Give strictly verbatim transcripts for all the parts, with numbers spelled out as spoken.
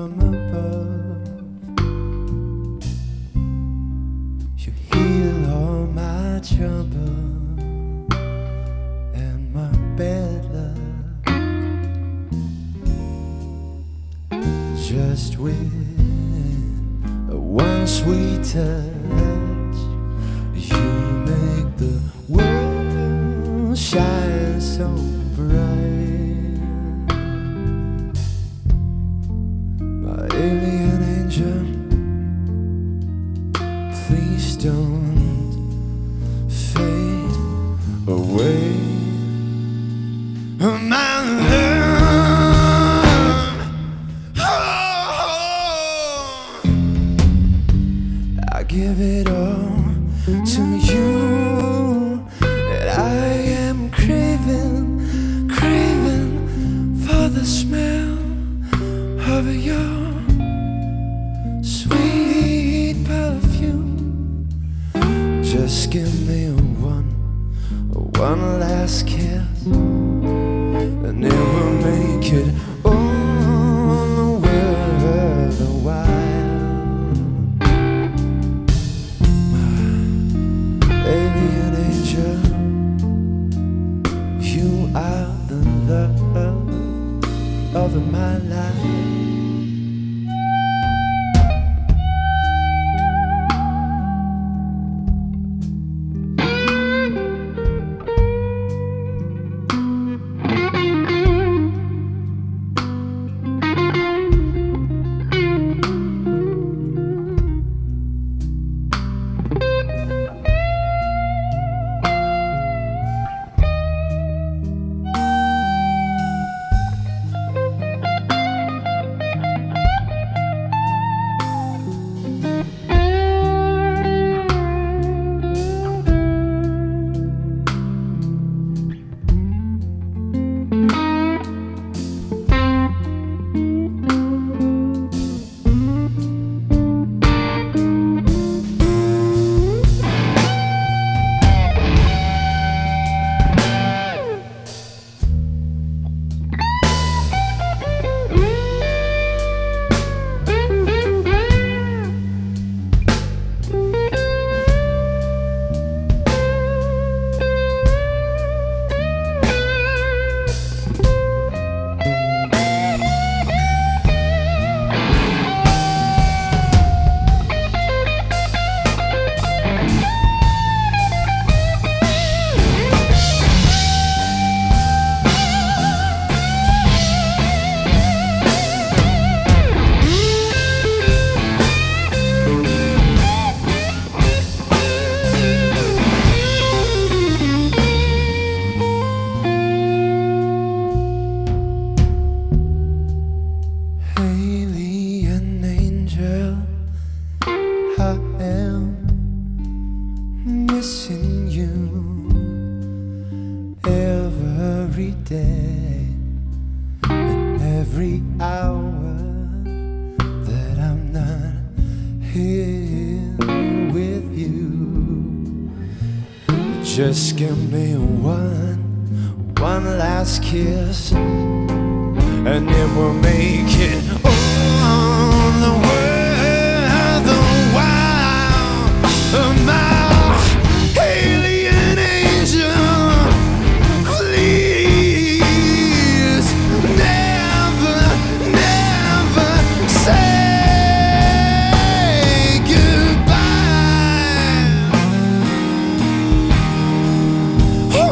from above. You heal all my trouble and my bad luck. Just with one sweet touch, you make the world shine so bright. My alien angel, please don't fade away. My love, oh, I give it all to you, and I am craving, craving for the smell of your sweet perfume. Just give me one, one last kiss, and it will make it all worthwhile. My alien angel, you are the love of my life. Alien angel, I am missing you every day and every hour that I'm not here with you. Just give me one, one last kiss, and it will make it all the worthwhile. My alien angel, please never, never say goodbye. Oh,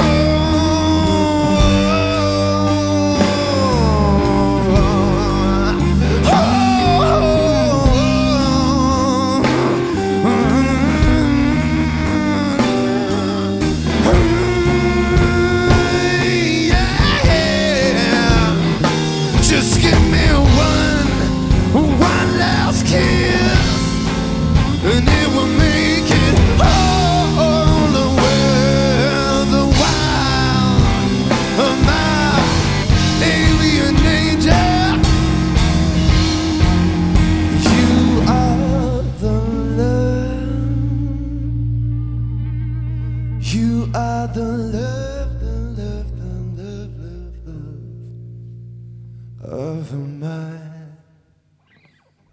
oh, oh.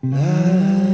La